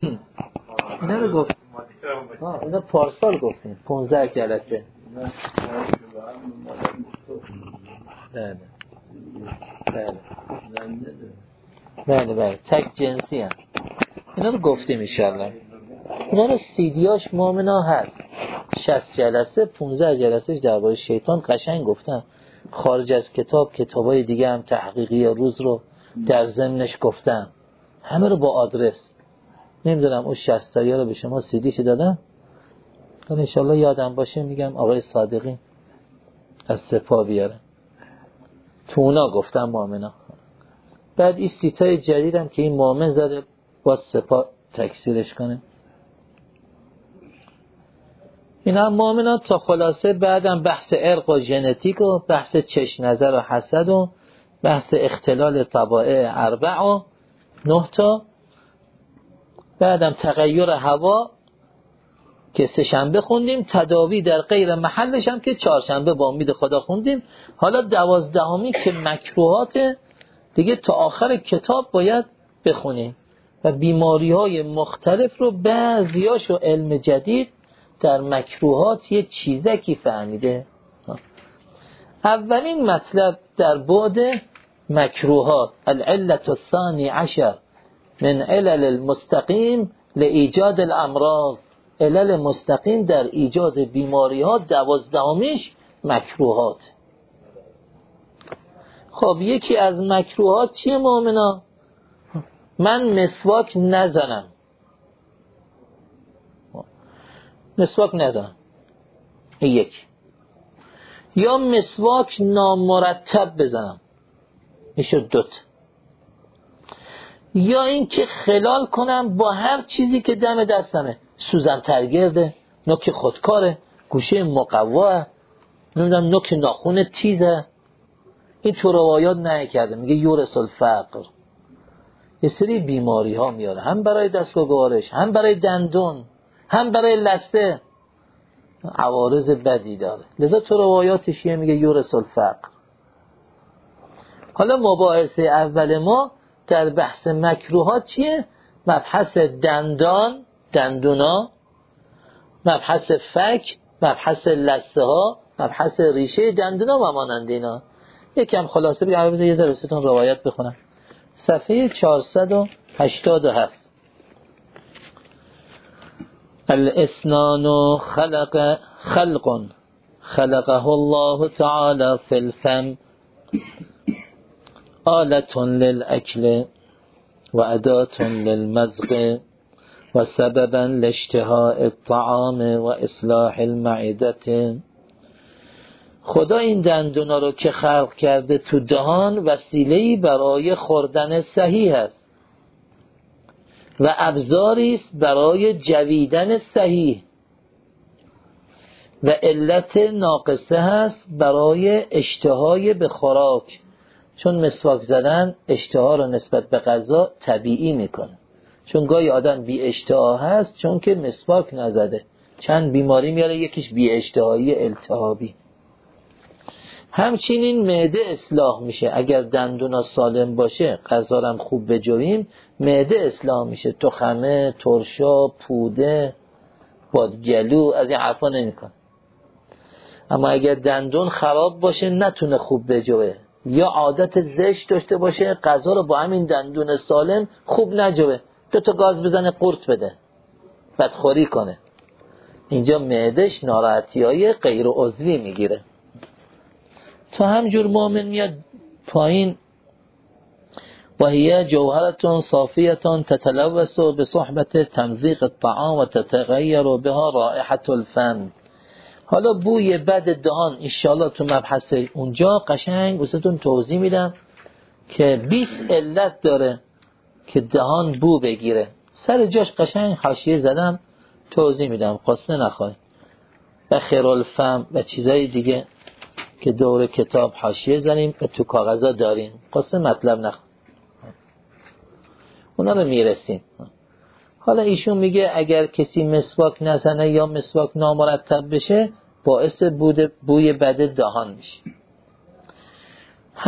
اینا رو گفت اینا پارسال گفتیم 15 جلسه. بله بله بله تک جنسی هم اینا رو گفتیم انشالله. اینا رو سیدیاش مؤمنا هست 60 جلسه 15 جلسه درباره شیطان قشنگ گفتم. خارج از کتابای دیگه هم تحقیقی روز رو در ضمنش گفتم، همه رو با آدرس. نمیدونم اون 60 تایی رو به شما سیدیش دادم، انشالله یادم باشه میگم آقای صادقی از سپاه بیاره. تو اونا گفتم مؤمنا. بعد این سیتای جدیدم که این مؤمن زده با سپاه تکثیرش کنه. اینا مؤمنا تا خلاصه. بعدم بحث عرق و ژنتیک و بحث چشم نظر و حسد و بحث اختلال طبائع 4 و 9 تا. بعدم تغییر هوا که 3 شنبه خوندیم، تداوی در غیر محلش هم که 4 شنبه با امید خدا خوندیم. حالا 12می که مکروهات دیگه تا آخر کتاب باید بخونیم و بیماری‌های مختلف رو بعضیاشو علم جدید در مکروهات یه چیزکی فهمیده. اولین مطلب در بعد مکروهات العلة الثانی عشر من علل المستقیم لإیجاد الامراض. علل مستقیم در ایجاد بیماری ها 12میش مکروهات. خب یکی از مکروهات چیه مؤمنا؟ من مسواک نزنم. مسواک نزنم یک، یا مسواک نامرتب بزنم میشه 2، یا این که خلال کنم با هر چیزی که دم دستمه. سوزن ترگرده، نوک خودکاره، گوشه مقوا، نمیدونم نوک ناخون تیزه. این تو روایات نکرده. میگه یورث الفقر. یه سری بیماری ها میاره، هم برای دستگاه گوارش، هم برای دندون، هم برای لثه. عوارض بدی داره. لذا تو روایاتش میگه یورث الفقر. حالا مباحثه اول ما در بحث مکروهات چیه؟ مبحث دندونا، مبحث فک، مبحث لثه ها، مبحث ریشه دندونا و مانند اینا. یکم خلاصه بگم. بذار یه ذره واسهتون روایت بخونم. صفحه 487. الاسنان خلق خلقه الله تعالی فی الفم آلة للأكل وأداة للمزق وسببا لاشتهاء الطعام وإصلاح المعدة. خدا این دندونا رو که خلق کرده تو دهان وسیله‌ای برای خوردن صحیح است و ابزاری است برای جویدن صحیح و علت ناقصه است برای اشتهای به خوراک. چون مسواک زدن اشتها رو نسبت به غذا طبیعی میکنه. چون گاهی آدم بی اشتها هست چون که مسواک نزده. چند بیماری میاره، یکیش بی اشتهایی التهابی. همچنین معده اصلاح میشه اگر دندونا سالم باشه، غذا رو خوب بجویم، معده اصلاح میشه. تخمه، ترشا، پوده، بادگلو از این حرفا نمیکن. اما اگر دندون خراب باشه نتونه خوب بجوه یا عادت زشت داشته باشه، غذا رو با همین دندون سالم خوب نجوه، 2 گاز بزنه قورت بده، بدخوری کنه، اینجا معدش ناراحتی‌های غیر عضوی میگیره. تو همجور مؤمن میاد پایین و هي جوهرة صافية تتلوث بصحبة تمزيق الطعام وتتغير بها رائحة الفم. حالا بوی بد دهان انشاءالله تو مبحث اونجا قشنگ واسهتون توضیح میدم که 20 علت داره که دهان بو بگیره. سر جاش قشنگ حاشیه زدم توضیح میدم، قصه نخوای. و خیر الفم و چیزای دیگه که دور کتاب حاشیه زنیم و تو کاغذا داریم، قصه مطلب نخوای، اونا رو میرسیم. حالا ایشون میگه اگر کسی مسواک نزنه یا مسواک نامرتب بشه باعث بوی بد دهان میشه.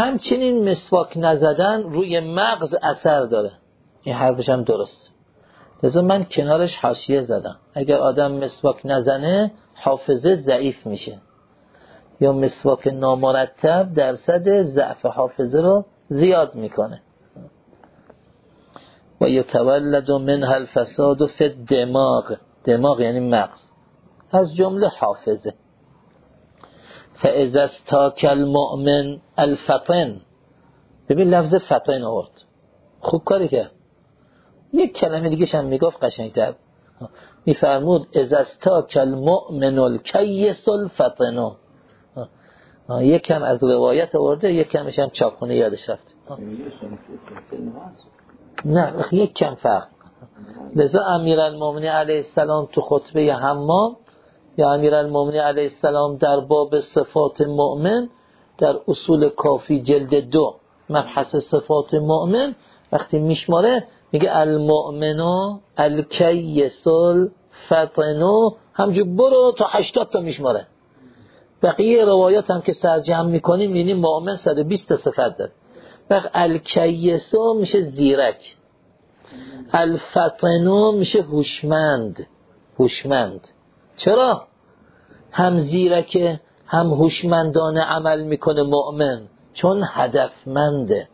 همچنین مسواک نزدن روی مغز اثر داره. این حرفش هم درست. لذا من کنارش حاشیه زدم اگر آدم مسواک نزنه حافظه ضعیف میشه، یا مسواک نامرتب درصد ضعف حافظه رو زیاد میکنه. و یتولد منها الفساد فی الدماغ، دماغ یعنی مغز، از جمله حافظه. فاذا استاک المؤمن الفطن، ببین لفظ فطن آورد، خوب کاری کرد. یک کلمه دیگه هم میگفت قشنگ‌تر، میفرمود اذا استاک المؤمن الکیس الفطن. یکم از روایت آورده، یکمش هم چاپخونه یادش رفت. نه یک کم فرق. لذا امیرالمومنین علیه السلام تو خطبه حمام، یا امیرالمومنین علیه السلام در باب صفات مؤمن در اصول کافی جلد 2 مبحث صفات مؤمن وقتی میشماره میگه المؤمنو الکیس الفطن، همجور برو تا 80 تا میشماره. بقیه روایات هم که سرجم میکنیم میبینیم مؤمن 120 صفت داره. وقت الکیسو میشه زیرک، الفطنو میشه هوشمند. چرا؟ هم زیرکه هم هوشمندانه عمل میکنه مؤمن، چون هدفمنده.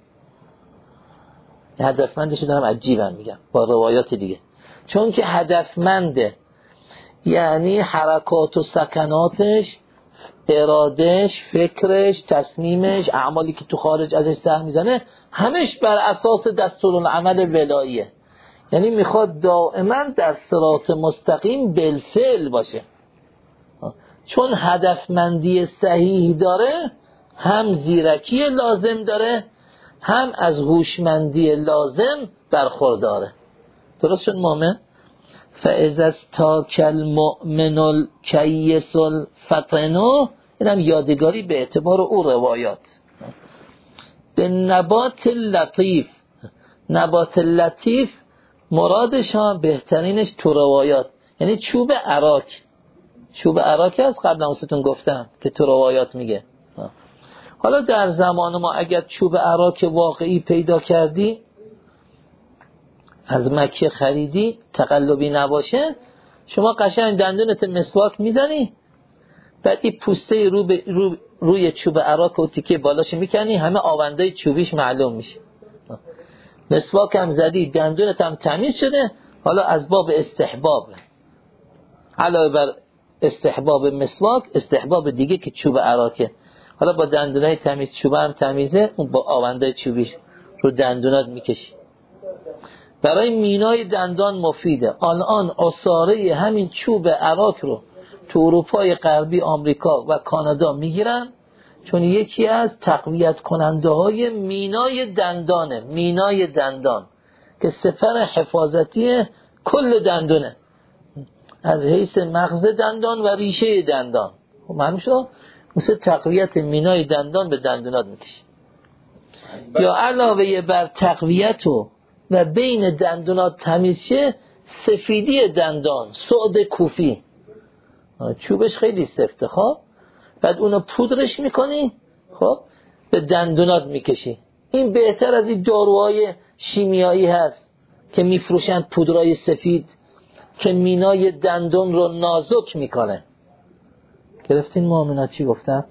هدفمندشو دارم عجیبم میگم با روایات دیگه، چون که هدفمنده یعنی حرکات و سکناتش، ارادش، فکرش، تصمیمش، اعمالی که تو خارج ازش سهم میزنه همش بر اساس دستورالعمل ولاییه. یعنی میخواد دائما در صراط مستقیم بالفعل باشه. چون هدفمندی صحیح داره، هم زیرکی لازم داره، هم از هوشمندی لازم برخورداره. درست شد مؤمن؟ فاذا استاک المؤمن الکیس الفطن، اینم یادگاری به اعتبار او روایات. به نبات لطیف، نبات لطیف مرادش ها بهترینش تو روایات یعنی چوب عراک. چوب عراک هست قبلا اصلاً گفتم که تو روایات میگه. حالا در زمان ما اگر چوب عراک واقعی پیدا کردی، از مکه خریدی، تقلبی نباشه، شما قشنگ دندونت مسواک میزنی، بعد این پوسته روی چوب عراک و تیکه بالاش میکنی، همه آوندهای چوبیش معلوم میشه. مسواک هم زدی، دندونت هم تمیز شده. حالا از باب استحباب، علاوه بر استحباب مسواک، استحباب دیگه که چوب عراکه، حالا با دندونای تمیز، چوب هم تمیزه، اون با آوندهای چوبیش رو دندونات میکشی. برای مینای دندان مفیده. الان عصاره همین چوب عراک رو تو اروپای غربی، آمریکا و کانادا میگیرن، چون یکی از تقویت کننده های مینای دندانه. مینای دندان که سپر حفاظتی کل دندونه، از حیث مغز دندان و ریشه دندان. خب معلوم شد مثل تقویت مینای دندان به دندونات میکشی. یا علاوه بر تقویت و بین دندونات تمیز شه، سفیدی دندان، سعد کوفی، چوبش خیلی سفته، خب بعد اونو پودرش میکنی، خب به دندونات میکشی. این بهتر از این داروهای شیمیایی هست که میفروشن، پودرای سفید که مینای دندون رو نازک میکنه. گرفتین مؤمنات چی گفتم؟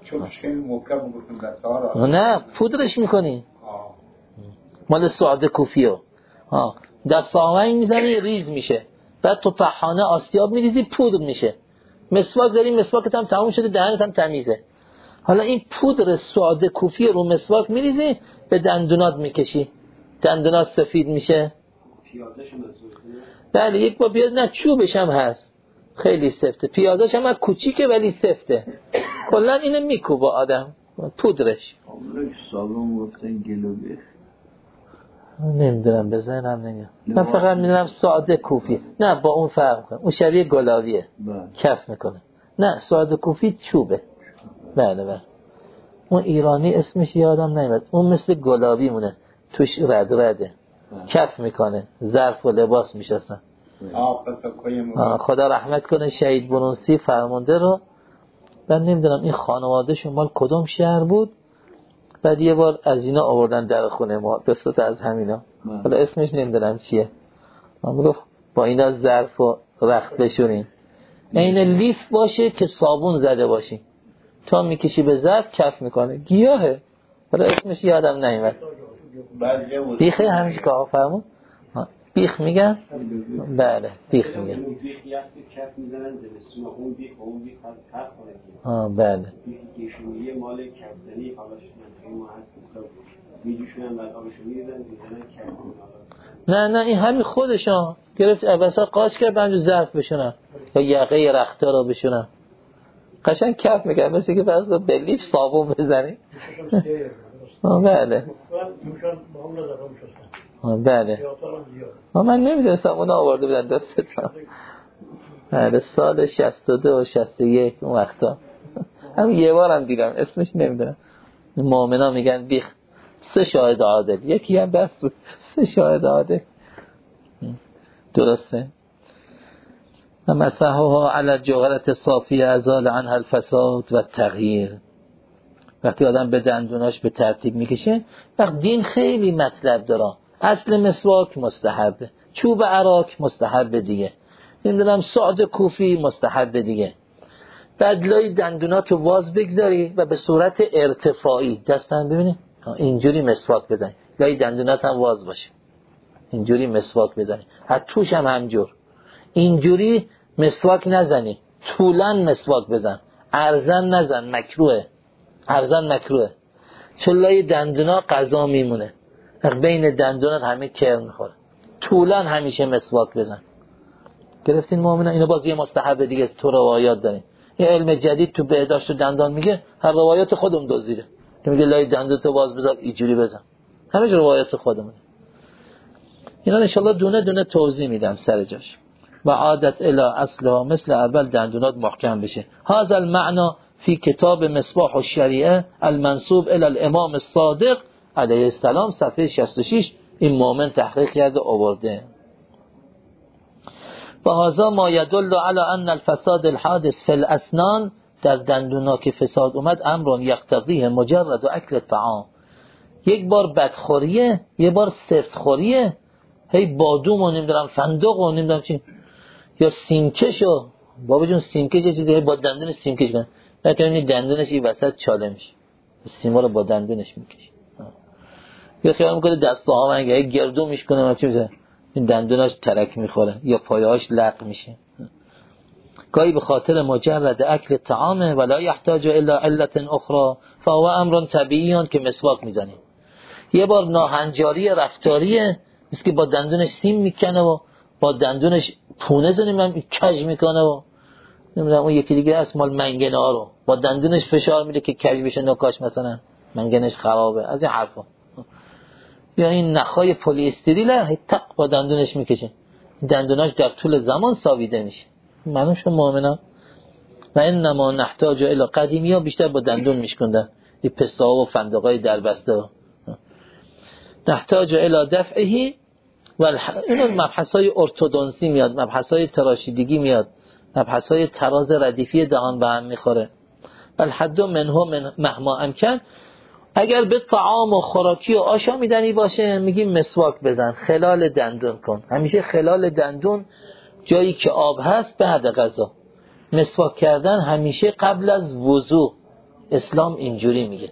نه پودرش میکنی، مال سعد کوفیو. دست آهنگ میزنی ریز میشه، بعد تو طحانه آسیاب میریزی پودر میشه. مسواک داری، مسواکت هم تموم شده، دهنت هم تمیزه. حالا این پودر سعد کوفی رو مسواک میریزی، به دندونات میکشی، دندونات سفید میشه. بله یک با پیاز، نه چوبش هم هست خیلی سفته، پیازش هم کوچیکه ولی سفته. کلا اینو میکوبه آدم پودرش. سالون گفتن گلوبه، نمیدونم به ذهنم نمیاد. من فقط میدونم سعد کوفی، نه با اون فرق کنه، اون شبیه گلاویه کف میکنه. نه سعد کوفی چوبه. بله اون ایرانی اسمش یادم نمیاد، اون مثل گلاوی مونه، توش رده کف میکنه، ظرف و لباس میشستن. خدا رحمت کنه شهید برونسی فرمانده رو. من نمیدونم این خانواده شمال کدوم شهر بود، بعد یه بار از اینا آوردن در خونه ما، بسط از همینا، حالا اسمش نمیدونم چیه. من گفت با اینا ظرف و رخت بشورین. این لیف باشه که صابون زده باشی، تا میکشی به ظرف کف میکنه. گیاهه، حالا اسمش یادم نمیاد. بیخه همیشه که آقا فرمون بیخ میگن؟ بله بیخ میگن. بیخی هست که کف میزنن زمستون، اون بیخ و اون بیخ فرق کنه. بله. بیخی گشونیه مال کفزنی، حالا شدن ما هست میجوشونن بعد آبشو میریزن میزنن کف. نه این همین خودشان گرفت عباسا قاچ کرد بنجو ظرف بشونن یا یقه رختا رو بشونن قشنگ کف میکنن، مثل که فرض به لیف صابون بزنی. بله بله. من نمیدونستم اونا آورده بودن دستتان. بله سال 62 و 61 اون وقتا هم یه بارم دیدم، اسمش نمیدونم. مؤمنا میگن بیخ 3 شاهد عادل، یکی هم بس بود 3 شاهد عادل. درسته. مسحها علی الجوهرة صافیه ازال عنها الفساد و التغییر. وقتی آدم به دندوناش به ترتیب میکشه، وقت دین خیلی مطلب داره. اصل مسواک مستحبه، چوب عراک مستحبه دیگه، نمیدونم سعد کوفی مستحبه دیگه. بعد لای دندوناتو واز بگذاری و به صورت ارتفاعی دستم ببینی اینجوری مسواک بزنی، لای دندونات هم واز باشه، اینجوری مسواک بزنی. حتی توش هم همجور اینجوری مسواک نزنی، طولاً مسواک بزن، عرضاً نزن، مکروه. عرضاً مکروه، چون لای دندونا غذا میمونه، بین دندونات همه کر میخوره. طولاً همیشه مسواک بزن. گرفتین مؤمنان؟ اینو باز یه مستحب دیگه تو روایات داریم. یه علم جدید تو بهداشت و دندان میگه، هر روایات خودم دزدیده که میگه لای دندونتو باز بذار اینجوری بزن، همه روایات خودمونه. اینا ان شاء الله دونه دونه توضیح میدم سر جاش. و عادت الی اصلها، مثل اول دندونات محکم بشه. هذا المعنى فی کتاب مصباح الشریعه المنسوب الی الامام الصادق علیه السلام صفحه 66. این مؤمن تحقیق کرده آورده. و هذا ما يدل على ان الفساد الحادث في الاسنان، در دندونا که فساد اومد، امر یقتضیه مجرد اکل الطعام. یک بار بدخوریه، یک بار سفتخوریه، هی بادوم و نمیدونم فندق و نمیدونم چی، یا سیمکشو بابا جون، سیمکش یه چیزی با دندون سیمکش کنه، نکنی دندونش این وسط چاله میشه، سیما رو با دندونش میکشه. یا خیال میکنه دسته ها منگه گردو میشکنه، چی میشه این دندوناش ترک میخوره یا پایهاش لق میشه. گاهی به خاطر مجرد اکل طعامه ولا یحتاج الا علت اخرى فهو امر طبیعی که مسواک میزنی. یه بار ناهنجاری رفتاریه، مثل که با دندونش سیم میکنه و با دندونش پونه زنیم کج میکنه و نمیدونم اون یکی دیگه اسمال منگنه ها رو با دندونش فشار میده که کج بشه، نکاش مثلا منگنش خرابه، از این حرفا. یا این نخای پلی استریله تق با دندونش میکشه، دندوناش در طول زمان ساویده میشه. معلوم شد مؤمنا. و انما نحتاج الی قدیمی ها بیشتر با دندون میشکندن، این پسته ها و فندقای دربسته ها. نحتاج الی دفعه و این مبحثای ارتودنسی میاد، مبحثای تراشیدگی میاد، مبحثای تراز ردیفی دهان به هم میخوره. الحد منه مهما امکن. اگر به طعام و خوراکی و آشامیدنی باشه میگیم مسواک بزن، خلال دندون کن. همیشه خلال دندون جایی که آب هست بعد غذا. مسواک کردن همیشه قبل از وضو، اسلام اینجوری میگه.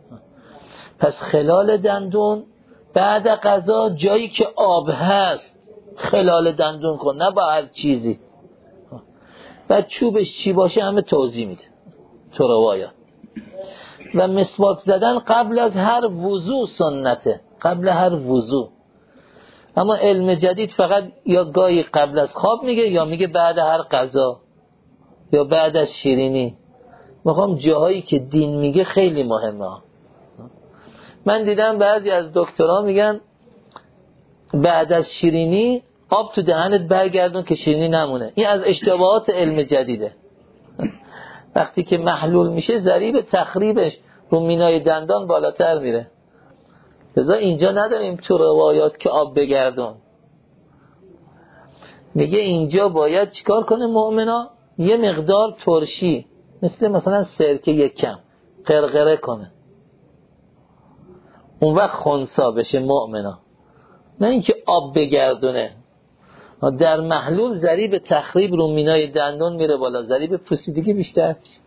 پس خلال دندون بعد غذا جایی که آب هست خلال دندون کن، نه با هر چیزی. بعد چوبش چی باشه همه توضیح میده تو روایات. و مسواک زدن قبل از هر وضو سنته، قبل هر وضو. اما علم جدید فقط یا گاهی قبل از خواب میگه یا میگه بعد هر غذا یا بعد از شیرینی. میخوام جاهایی که دین میگه خیلی مهمه. من دیدم بعضی از دکترها میگن بعد از شیرینی آب تو دهنت برگردون که شیرینی نمونه. این از اشتباهات علم جدیده. وقتی که محلول میشه ضریب تخریبش رو مینای دندان بالاتر میره. لذا اینجا نداریم تو روایات که آب بگردون. میگه اینجا باید چیکار کنه مؤمنا؟ یه مقدار ترشی مثلا سرکه یک کم قرقره کنه، اون وقت خنثی بشه مؤمنا. نه اینکه آب بگردونه. در محلول ضریب تخریب رو مینای دندون میره بالا، ضریب پوسیدگی بیشتر میشه.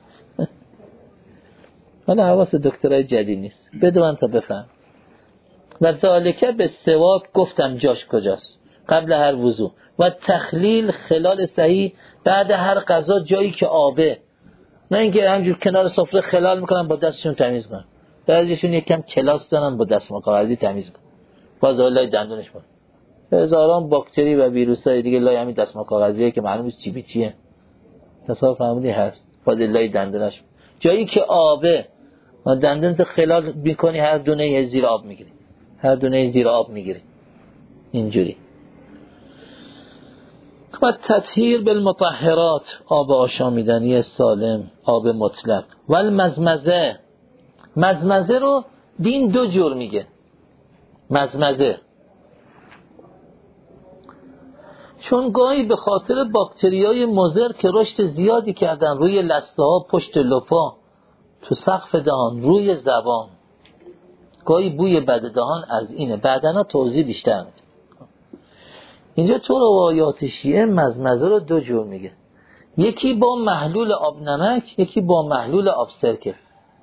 حالا حواس دکترای جدید نیست، بدون تا بفهم. و ذالکه به سواک گفتم جاش کجاست، قبل هر وضو. و تخلیل خلال صحیح بعد هر غذا جایی که آبه، نه اینکه همجور کنار سفره خلال میکنن با دستشون تمیز کنن. بعضیشون یکم کلاس دارن با دست کاغذی تمیز کنن، باز لای دندونش بود هزاران باکتری و ویروسای دیگه لای همین دستمال کاغذیه که معلوم نیست چی به چیه، تصادف معمولی هست، باز لای دندونش جایی که آبه و دندونت خلال میکنی، هر دونه زیر آب میگیری، هر دونه زیر آب میگیری اینجوری. و تطهیر بالمطهرات، آب آشامیدنی سالم، آب مطلق. و المزمزه، مزمزه رو دین دو جور میگه. مزمزه چون گاهی به خاطر باکتریای مضر که رشد زیادی کردن روی لثه ها، پشت لپا، تو سقف دهان، روی زبان، گاهی بوی بد دهان از اینه. بعدنا توضیح بیشتر میده. اینجا تو روایات شیعه مزمزه رو دو جور میگه، یکی با محلول آب نمک، یکی با محلول آب سرکه.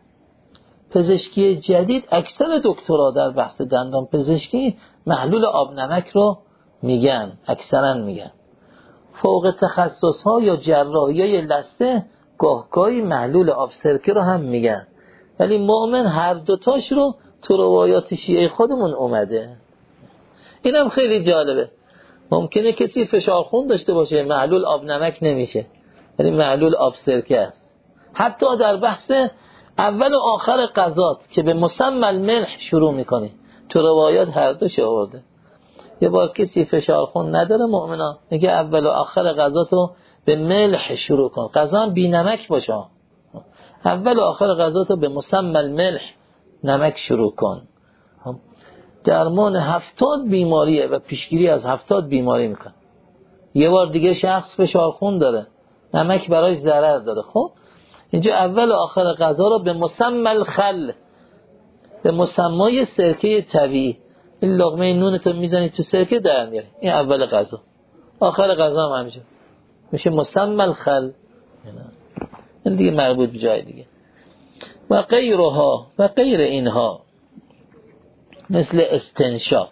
پزشکی جدید اکثر دکترها در بحث دندان پزشکی محلول آب نمک رو میگن، اکثرا میگن. فوق تخصص ها یا جراحی لثه گاهگاهی محلول آب سرکه رو هم میگن، ولی مؤمن هر دوتاش رو تو روایات شیعه خودمون اومده. اینم خیلی جالبه. ممکنه کسی فشار خون داشته باشه، محلول آب نمک نمیشه، ولی محلول آب سرکه است. حتی در بحث اول و آخر غذات که به مسمى الملح شروع میکنی، تو روایات هر دوش آورده. یه بار کسی فشار خون نداره مؤمنا، میگه اول و آخر غذاتو به ملح شروع کن، غذا هم بی نمک باشه، اول و آخر غذاتو به مسمى الملح، نمک شروع کن. درمان 70 بیماریه و پیشگیری از 70 بیماری میکن. یه بار دیگه شخص فشار خون داره، نمک برایش ضرر داره. خب اینجا اول و آخر غذا رو به مسمى الخل، به مسمای سرکه طبیعی، این لقمه نونتو میزنی تو سرکه در میاری، این اول غذا. آخر غذا هم همینجا میشه مسمى الخل، این دیگه مربوط به جای دیگه. و غیرها، و غیر اینها، مثل استنشاق،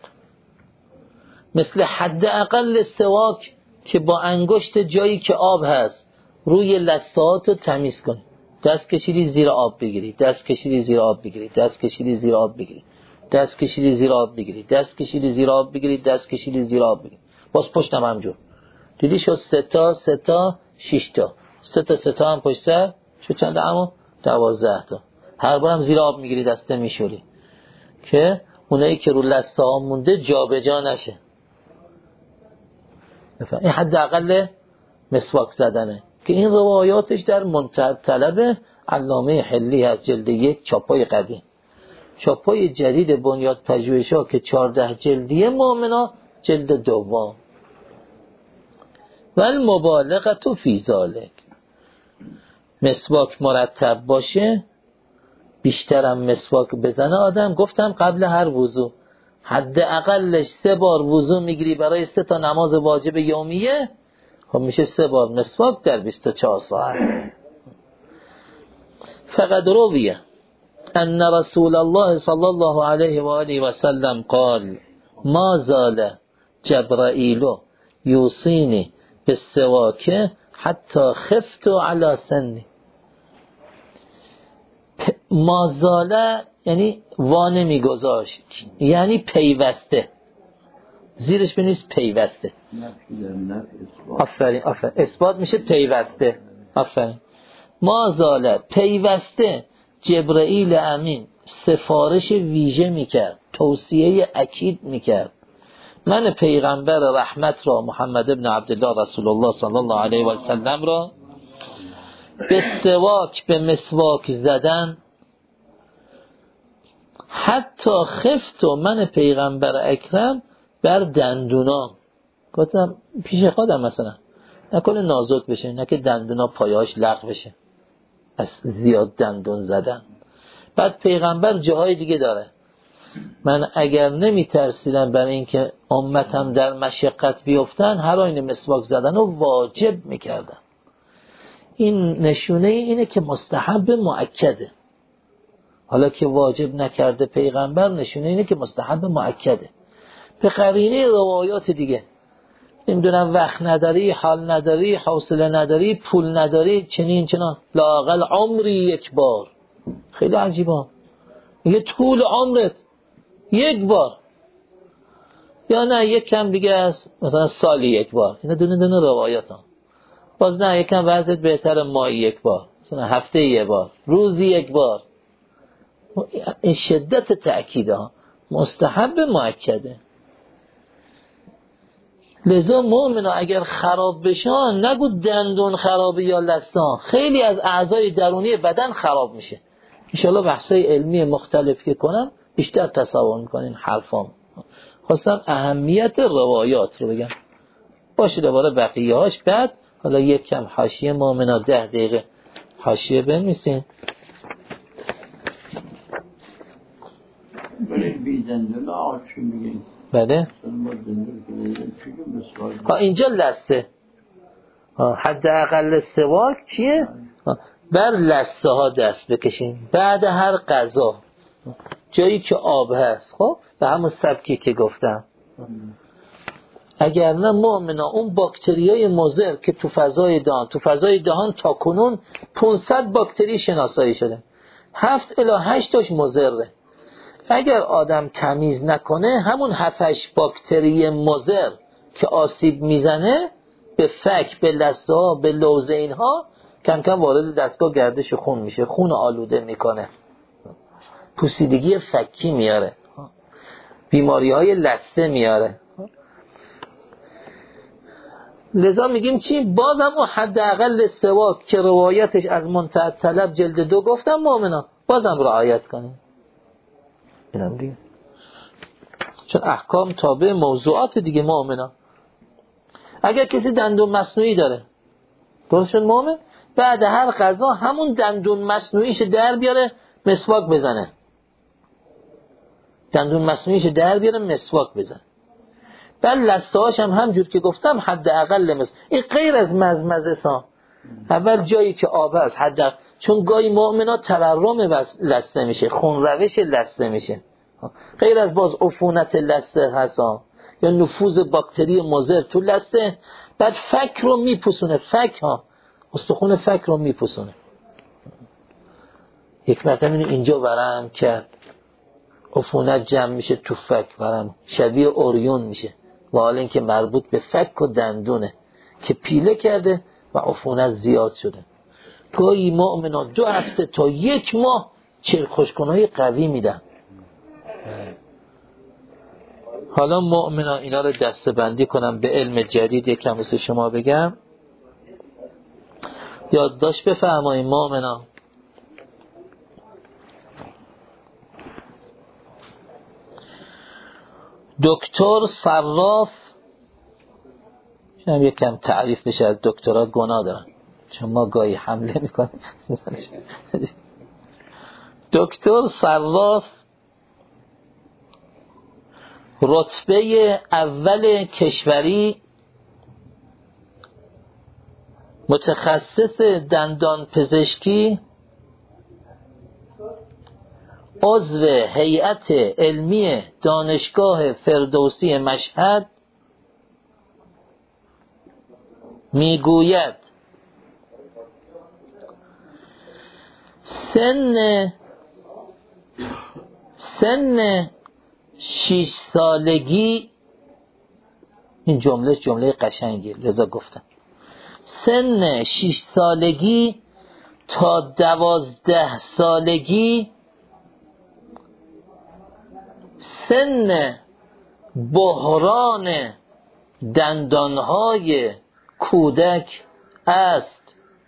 مثل حد اقل سواک که با انگشت جایی که آب هست روی لثه‌هاتو تمیز کن. دست کشیدی زیر آب بگیری، دست کشیدی زیر آب بگیری، دست کشیدی زیر آب بگیری، دست کشیدی زیر آب بگیری، دست کشیدی زیر آب بگیری، دست کشیدی زیر آب بگیری. باز پشتم همجور. دیدی شد 3 تا 6 تا 3 تا هم پشت سر شد چند اما 12 تا. هر بارم زیر آب میگیری، دسته میشوری که اونایی که رو لثه ها مونده جابجا نشه. این حد اقل مسواک زدنه که این روایاتش در منتهى طلب علامه حلی از جلد 1 چاپای قدیم. چاپای جدید بنیاد پژوهش‌ها که 14 جلدیه مؤمنا جلد 2. و المبالغه فی ذلک، مسواک مرتب باشه، بیشترم مسواک بزنه آدم. گفتم قبل هر وضو حد اقلش 3 بار وضو میگیری برای 3 تا نماز واجب یومیه، خب میشه 3 بار مسواک در 24 ساعت. فقد رویه ان رسول الله صلی الله علیه و آله و سلم قال ما زال جبرائیل یوصینی بالسواک حتی خفت علی سنی. مازاله یعنی وانه میگذاشت، یعنی پیوسته، زیرش بنویس پیوسته. آفرین آفرین، اثبات میشه پیوسته. آفرین. مازاله پیوسته جبرائیل امین سفارش ویژه میکرد، توصیه اکید میکرد. من پیغمبر رحمت را، محمد ابن عبدالله رسول الله صلی الله علیه و سلم را، به سواک، به مسواک زدن، حتی خفت، من پیغمبر اکرم بر دندونا. گفتم پیش خودم مثلا نکنه نازک بشه، نه که دندونا پایهاش لغو بشه از زیاد دندون زدن. بعد پیغمبر جاهای دیگه داره من اگر نمی ترسیدم برای اینکه امتم در مشقت بیفتن، هر آینه مسواک زدن رو واجب میکردم. این نشونه اینه که مستحب مؤکده. حالا که واجب نکرده پیغمبر، نشونه اینه که مستحب مؤکده. به قرینه روایات دیگه، نمیدونم وقت نداری، حال نداری، حوصله نداری، پول نداری، چنین چنان، لااقل عمری یک بار. خیلی عجیبه. میگه طول عمرت یک بار، یا نه یک کم دیگه است، مثلا سالی یک بار. اینا دونه روایات ها. باز نه، یک کم وضعیت بهتر، ماهی یک بار، مثلا هفته یک بار، روزی یک بار. این شدت تأکیده ها، مستحب مؤکده. لذا مؤمنا اگر خراب بشن، نگو دندون خرابه یا لستان، خیلی از اعضای درونی بدن خراب میشه. انشاءالله بحثای علمی مختلف که کنم بیشتر تصور میکنین حرفام. خواستم اهمیت روایات رو بگم. باشه دوباره بقیه هاش بعد. حالا یک کم حاشیه مؤمنا 10 دقیقه حاشیه بنویسین. برای بی دندون آج چی میگین؟ بله اینجا لسته، حداقل سواک چیه؟ بر لسته ها دست بکشین بعد هر غذا، جایی که آب هست. خب به همون سبکی که گفتم. اگر نه مؤمنا اون باکتریای مضر که تو فضای دهان تا کنون 500 باکتری شناسایی شده، 7 الی 8 تاش مضره. اگر آدم تمیز نکنه، همون 7-8 باکتری مضر که آسیب میزنه به فک، به لثه ها، به لوزه اینها، کم کم وارد دستگاه گردش خون میشه، خون آلوده میکنه، پوسیدگی فکی میاره، بیماری های لثه میاره. لذا میگیم چی؟ بازم اون حداقل سواک که روایتش از منتهی طلب جلد 2 گفتم مؤمنا، بازم رعایت کنیم. اینم دیگه، چون احکام تابع موضوعات دیگه مؤمنا. اگر کسی دندون مصنوعی داره، درست شد مؤمن، بعد هر غذا همون دندون مصنوعیش در بیاره مسواک بزنه. دندون مصنوعیش در بیاره مسواک بزنه. بعد لثه‌هاش هم همجور که گفتم حداقل این غیر از مزمزه سا. اول جایی که آب است حداقل، چون گاهی مؤمنا تورم لثه میشه، خون روش لثه میشه، غیر از باز عفونت لثه هست یا نفوذ باکتری مضر تو لثه. بعد فک رو میپوسونه، فک ها، استخون فک رو میپوسونه. یک مرتبه اینجا ورم کرد، عفونت جمع میشه تو فک، ورم شبیه اوریون میشه، و حالا اینکه مربوط به فک و دندونه که پیله کرده و عفونت زیاد شده. گاهی مؤمنا 2 هفته تا 1 ماه چرخشکنهای قوی میدن. حالا مؤمنا اینا رو دسته‌بندی کنم به علم جدید، یکم واسه شما بگم. یادداشت بفرمایید مؤمنا. دکتر صراف، شما یکم تعریف بشه از دکترها، گناه دارن چون ما گاهی حمله میکنیم. دکتر صراف رتبه اول کشوری، متخصص دندان پزشکی، عضو هیئت علمی دانشگاه فردوسی مشهد، میگوید سن 6 سالگی، این جمله قشنگی لذا گفتم، سن 6 سالگی تا 12 سالگی سن بحران دندانهای کودک است.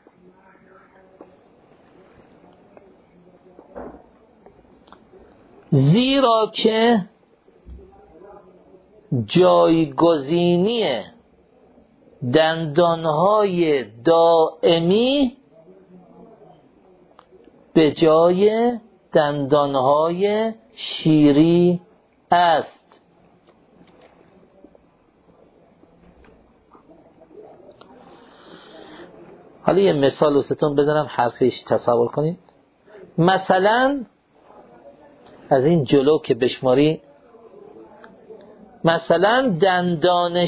زیرا که جایگزینی دندانهای دائمی به جای دندانهای شیری است. حالا یه مثال واسهتون بزنم حرفش تصور کنید. مثلا از این جلو که بشماری، مثلا دندون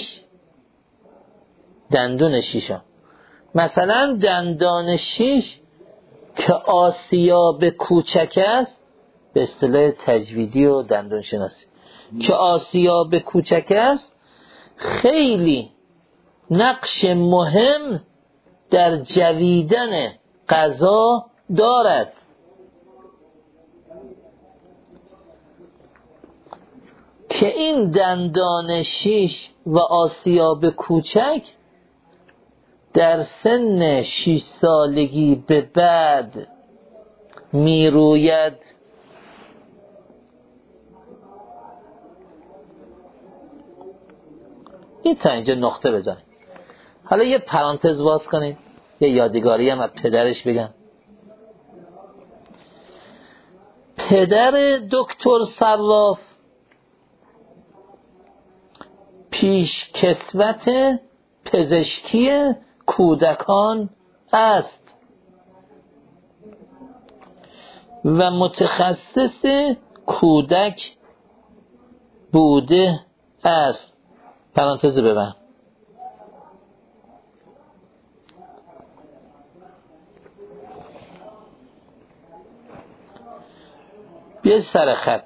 شیش مثلا دندان شیش که آسیاب کوچک است، به اصطلاح تجویدی و دندون شناسی، که آسیاب کوچک است خیلی نقش مهم در جویدن غذا دارد. که این دندان شیش و آسیاب کوچک در سن 6 سالگی به بعد می روید. این تا اینجا نقطه بزنید. حالا یه پرانتز باز کنید، یه یادگاری هم از پدرش بگم. پدر دکتر صراف پیشکسوت پزشکی کودکان است و متخصص کودک بوده است. پرانتز ببند. بیا سر خط،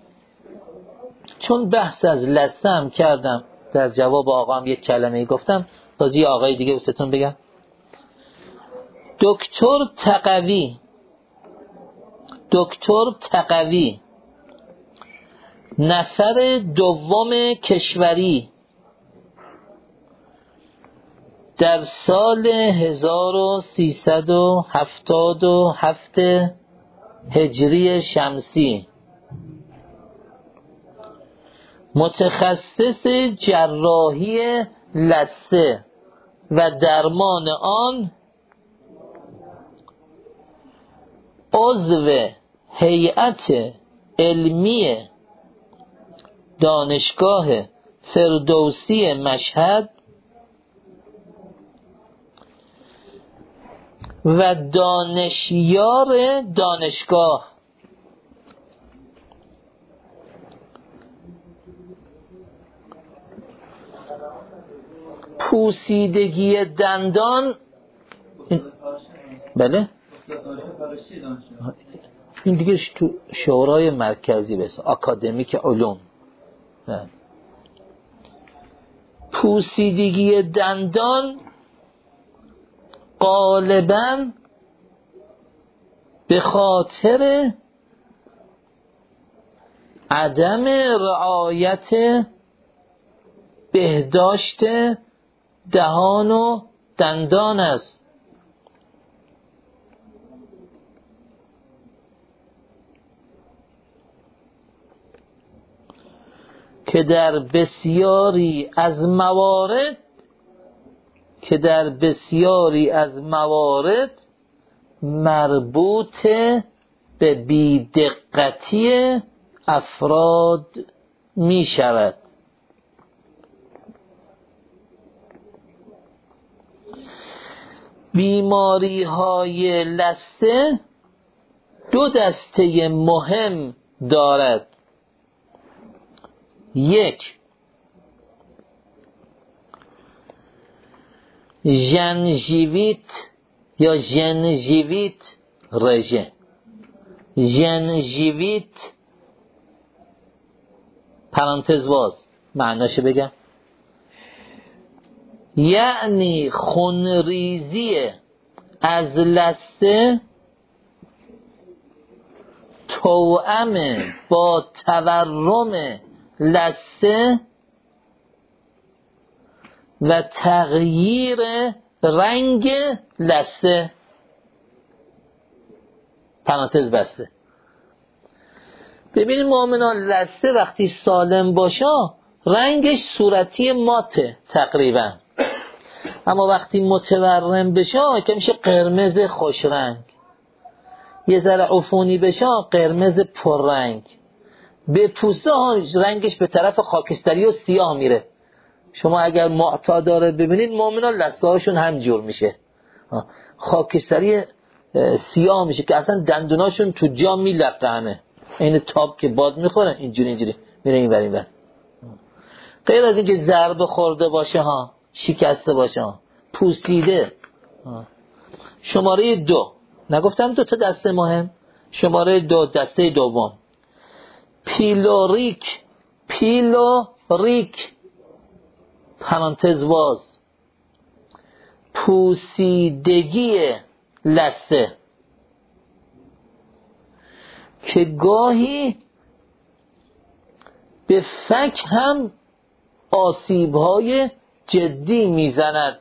چون بحث از لثه هم کردم، در جواب آقا هم یک کلمه گفتم، بازی آقای دیگه بستون بگم. دکتر تقوی نفر دوم کشوری در سال 1377 هجری شمسی متخصص جراحی لثه و درمان آن، عضو هیئت علمی دانشگاه فردوسی مشهد و دانشیار دانشگاه. پوسیدگی دندان، بله این دیگه تو شورای مرکزی بس اکادمیک علوم. پوسیدگی دندان غالباً به خاطر عدم رعایت بهداشت دهان و دندان است که در بسیاری از موارد مربوط به بی‌دقتی افراد می شود. بیماری های لثه 2 دسته مهم دارد. 1 ژنژیویت یا ژنژیویت رژه. ژنژیویت پرانتز باز معناشو بگم، یعنی خونریزی از لثه توأم با تورم لثه و تغییر رنگ لثه. پرانتز بسته. ببینید مؤمنان، لثه وقتی سالم باشه رنگش صورتی ماته تقریبا، اما وقتی متورم بشه که میشه قرمز خوش رنگ. یه ذره عفونی بشه قرمز پررنگ، به پوسته رنگش به طرف خاکستری و سیاه میره. شما اگر معتاداره ببینید مؤمنا لثه هاشون همجور میشه، خاکستری سیاه میشه که اصلا دندوناشون تو جا میلقه همه، این تاب که باد میخوره اینجوری میره این ور این ور. غیر از اینکه ضربه خورده باشه ها، شکسته باشه ها، پوسیده. شماره 2 نگفتم 2 تا دسته مهم؟ شماره 2 دسته دوم پیلوریک پرانتز واز، پوسیدگی لثه که گاهی به فک هم آسیب‌های جدی میزند،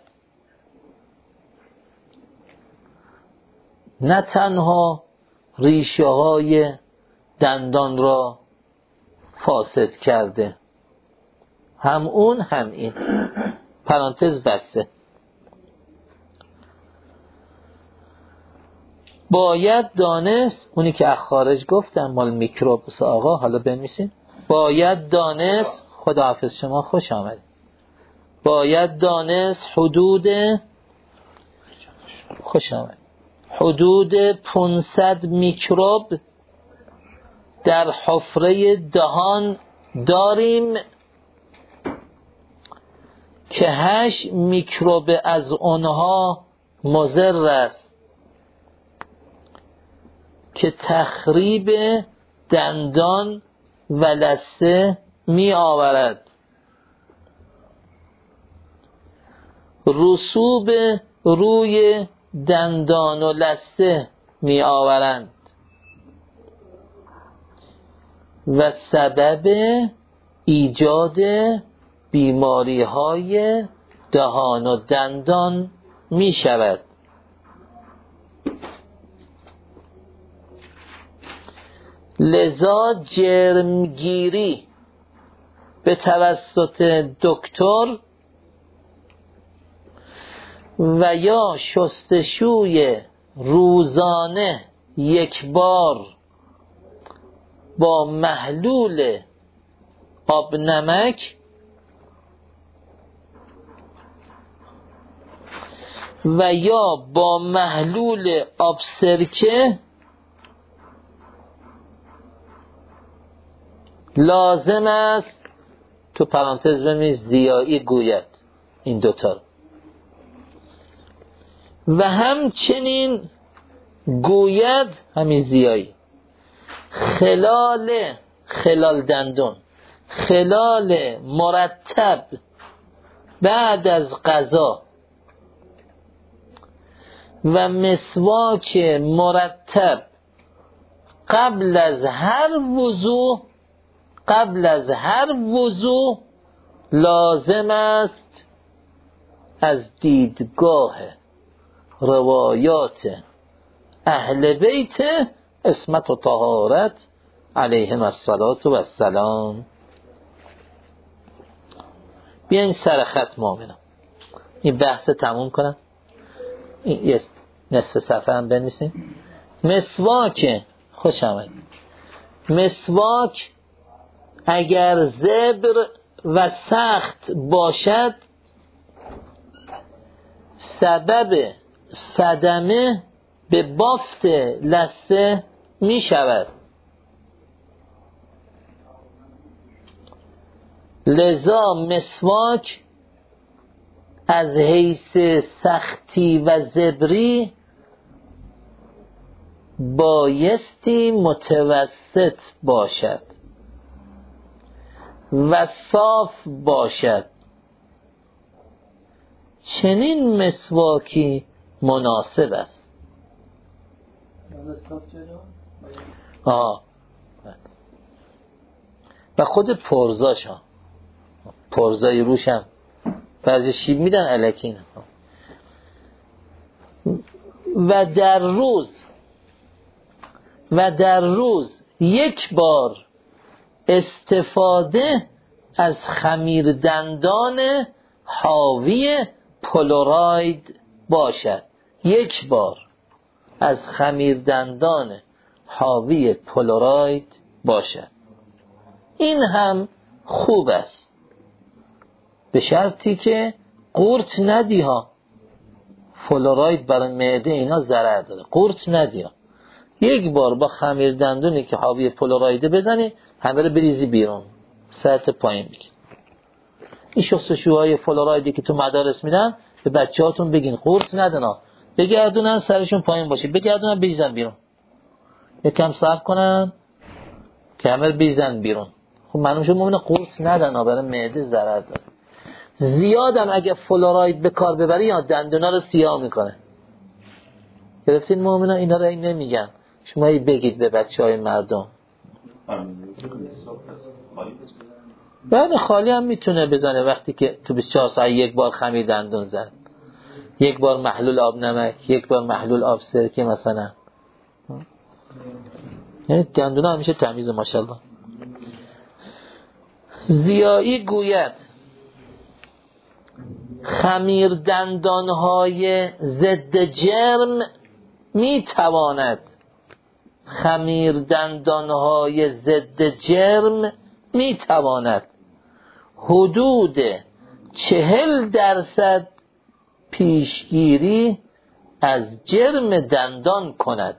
نه تنها ریشه های دندان را فاسد کرده، هم اون هم این. پرانتز بسته. باید دانست، اونی که از خارج گفتم مال میکروب آقا، حالا بنویسین. باید دانست، خداحافظ شما، خوش آمدید. باید دانست حدود 500 میکروب در حفره دهان داریم که 8 میکروب از اونها مضر است که تخریب دندان و لثه می آورد. رسوب روی دندان و لثه می آورند و سبب ایجاد بیماری های دهان و دندان می شود. لذا جرمگیری به توسط دکتر و یا شستشوی روزانه 1 بار با محلول آب نمک و یا با محلول آب سرکه لازم است، تو پرانتز بنویس زیایی گوید این دوتا، و همچنین گوید همین زیایی خلال دندون، خلال مرتب بعد از غذا و مسواک مرتب قبل از هر وضو لازم است از دیدگاه روایات اهل بیت عصمت و طهارت علیهم الصلاة و السلام. بیاین سر خط مؤمنان این بحث تموم کنم. این نصف صفحه هم بنویسین. مسواک، خوش آمد. مسواک اگر زبر و سخت باشد سبب صدمه به بافت لثه می شود. لذا مسواک از حیث سختی و زبری بایستی متوسط باشد و صاف باشد. چنین مسواکی مناسب است. و خود پرزاش ها، پرزای روش هم بعضی شیب میدن الکین. و در روز 1 بار استفاده از خمیر دندان حاوی پلوراید باشد. 1 بار از خمیردندان حاوی پلوراید باشد. این هم خوب است، به شرطی که قورت ندی ها. فلوراید برای معده اینا ضرر داره، قورت ندی ها. یک بار با خمیردندونی که حاوی پلورایده بزنی، همه رو بریزی بیرون، سطح پایین بگی. این شستشوهای فلورایدی که تو مدارس میدن، به بچه‌هاتون بگین قورت ندن ها، بگردونن سرشون پایین باشه، بگردونن بریزن بیرون، یکم صبر کنن که همه رو بریزن بیرون. خب معلومه مؤمن قورت ندن ها، برای معده ضرر داره. زیادم اگه فلوراید به کار ببری یا دندونا رو سیاه میکنه. گرفتین مؤمنا؟ اینا رو این نمیگن، شما بگید به بچهای مردم. بعد خالی هم میتونه بزنه، وقتی که تو 24 ساعت یک بار خمیر دندون زد، یک بار محلول آب نمک، یک بار محلول آب سرکه مثلا، یعنی دندون همیشه تمیز. ماشاءالله. زیایی گوید خمیر دندانهای ضد جرم میتواند، خمیر دندانهای ضد جرم میتواند حدود 40% پیشگیری از جرم دندان کند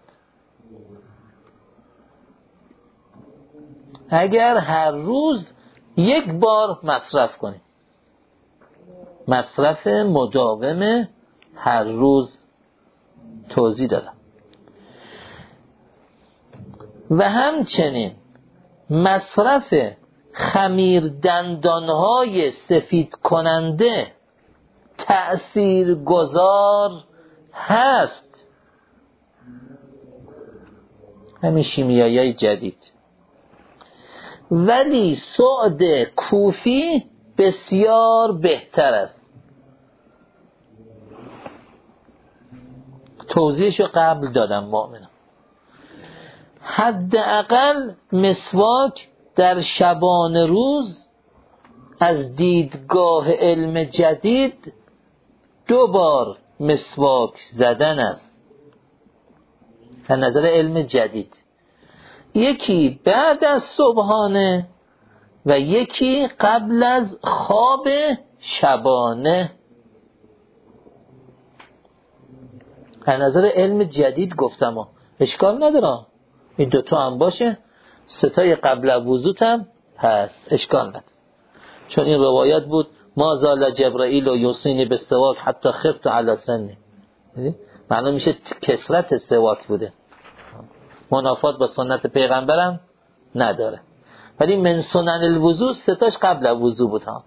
اگر هر روز یک بار مصرف کنی. مصرف مداوم هر روز توضیح دادم. و همچنین مصرف خمیر دندانهای سفید کننده تأثیر گذار هست. همین شیمیایی جدید. ولی سعد کوفی بسیار بهتر است. توضیحشو قبل دادم مؤمنان. حداقل مسواک در شبان روز از دیدگاه علم جدید 2 بار مسواک زدن است. از نظر علم جدید، یکی بعد از صبحانه و یکی قبل از خواب شبانه. از نظر علم جدید گفتم اشکال نداره، این 2 هم باشه، 3 قبل از وضوء هم هست، اشکال نداره. چون این روایت بود ما زال جبرائیل و یوصینی به سواک حتی خفت علی سنی. معنی میشه کثرت سواک بوده، منافات با سنت پیغمبرم نداره. ولی من سنن الوضوء 3 قبل از وضوء بود ها.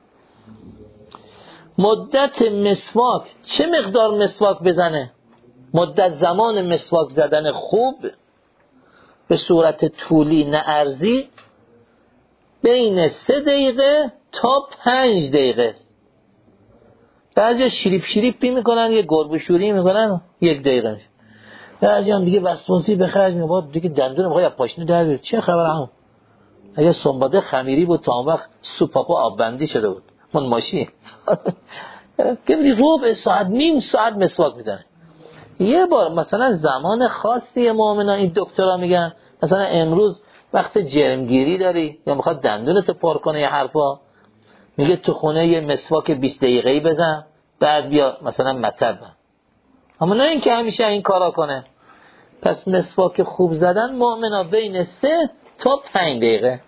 مدت مسواک، چه مقدار مسواک بزنه؟ مدت زمان مسواک زدن خوب به صورت طولی نه عرضی بین 3 دقیقه تا 5 دقیقه. بعضی شریپ شریپی میکنن، یه گربه شوری میکنن 1 دقیقه میشه. بعضی هم دیگه وسواسی به خرج میبرن، دیگه دندون میخواد از پاشنه در بیاره. چه خبر همون؟ اگه سنباده خمیری بود تا اون وقت سوپاپا آب بندی شده بود. من ماشین که ربع ساعت نیم ساعت مسواک میزنه. یه بار مثلا زمان خاصی مؤمنا این دکترها میگن مثلا امروز وقت جرمگیری داری یا میخواد دندونت پر کنه یه حرفا، میگه تو خونه یه مسواک 20 دقیقه‌ای بزن بعد بیا مثلا مطب. اما نه اینکه همیشه این کارا کنه. پس مسواک خوب زدن مؤمنا بین 3 تا 5 دقیقه.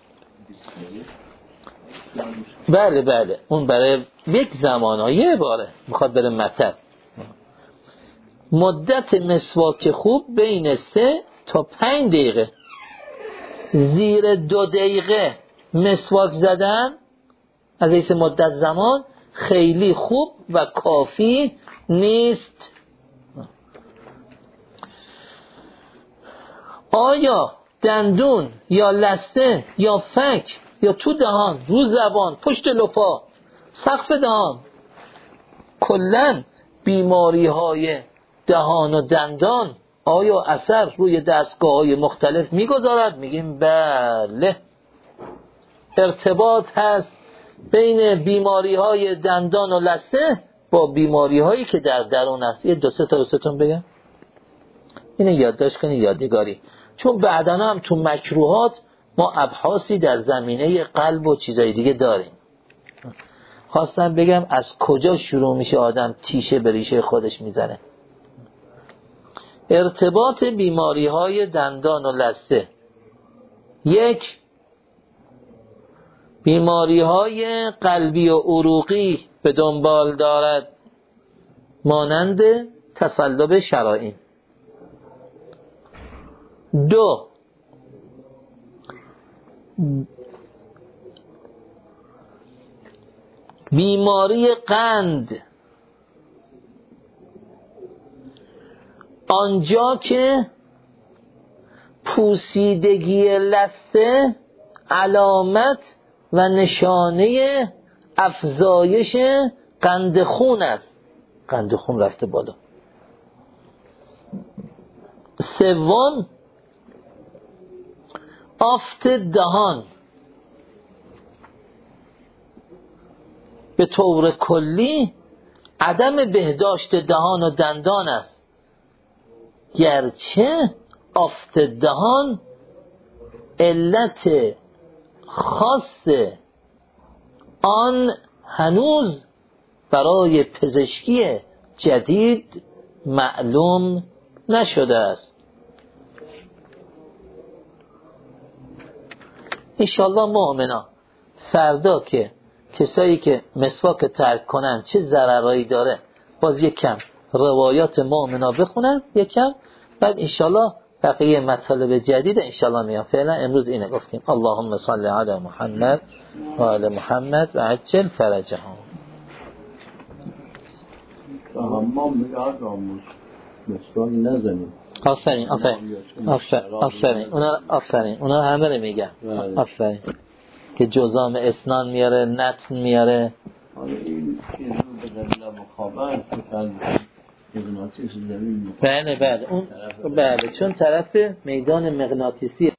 بله اون برای یک زمانه یه باره میخواد بره مطب. مدت مسواک خوب بین 3 تا 5 دقیقه. زیر 2 دقیقه مسواک زدن از حیث مدت زمان خیلی خوب و کافی نیست. آیا دندون یا لثه یا فک یا تو دهان، رو زبان، پشت لپا، سقف دهان، کلن بیماری های دهان و دندان آیا اثر روی دستگاه های مختلف میگذارد؟ میگیم بله، ارتباط هست بین بیماری های دندان و لثه با بیماری هایی که در درون است. یه 2-3 تا بگم. اینو یادداشت کنید یادگاری. چون بعداً هم تو مکروهات ما ابحاثی در زمینه قلب و چیزای دیگه داریم. خواستم بگم از کجا شروع میشه آدم تیشه به ریشه خودش میزنه. ارتباط بیماری های دندان و لثه. 1 بیماری های قلبی و عروقی به دنبال دارد مانند تصلب شرائین. 2 بیماری قند، آنجا که پوسیدگی لثه علامت و نشانه افزایش قند خون است. قند خون رفته بالا. 3 آفت دهان، به طور کلی عدم بهداشت دهان و دندان است، گرچه آفت دهان علت خاص آن هنوز برای پزشکی جدید معلوم نشده است. انشالله مؤمنان فردا که کسایی که مسواک ترک کنن چه ضررایی داره باز یک کم روایات مؤمنا بخونن یک کم، بعد انشالله بقیه مطالب جدید انشالله میان. فعلا امروز اینه گفتیم. اللهم صل علی محمد و آل محمد و عجل فرجهم. ما میاد آموز مسواک نزنیم. آفرین اونا همه رو میگن. آفرین که جزام اسنان میاره، نتن میاره. این چیز رو به دلیل مخابر بله چون طرف میدان مغناطیسی